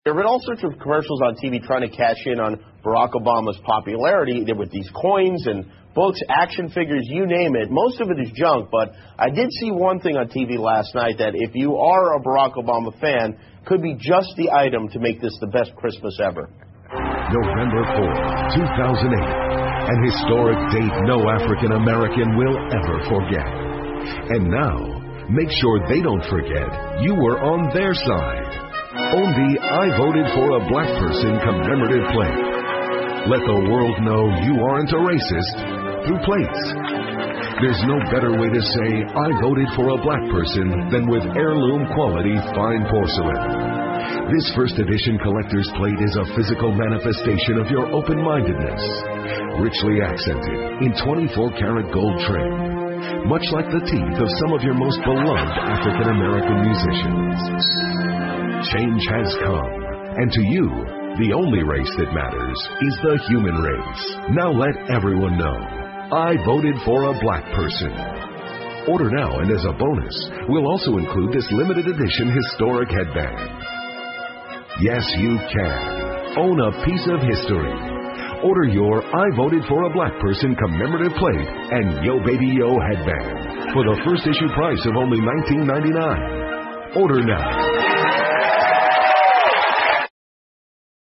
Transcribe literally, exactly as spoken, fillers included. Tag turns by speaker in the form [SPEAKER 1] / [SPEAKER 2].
[SPEAKER 1] There have been all sorts of commercials on T V trying to cash in on Barack Obama's popularity with these coins and books, action figures, you name it. Most of it is junk, but I did see one thing on T V last night that if you are a Barack Obama fan, could be just the item to make this the best Christmas ever.
[SPEAKER 2] November fourth, two thousand eight, an historic date no African American will ever forget. And now, make sure they don't forget you were on their side. Own the I Voted for a Black Person commemorative plate. Let the world know you aren't a racist through plates. There's no better way to say I voted for a black person than with heirloom quality fine porcelain. This first edition collector's plate is a physical manifestation of your open-mindedness, richly accented in twenty-four karat gold trim, much like the teeth of some of your most beloved African American musicians. Change has come, and to you, the only race that matters is the human race. Now let everyone know, I voted for a black person. Order now, and as a bonus, we'll also include this limited edition historic headband. Yes, you can. Own a piece of history. Order your I Voted for a Black Person commemorative plate and Yo Baby Yo headband for the first issue price of only nineteen ninety-nine dollars. Order now.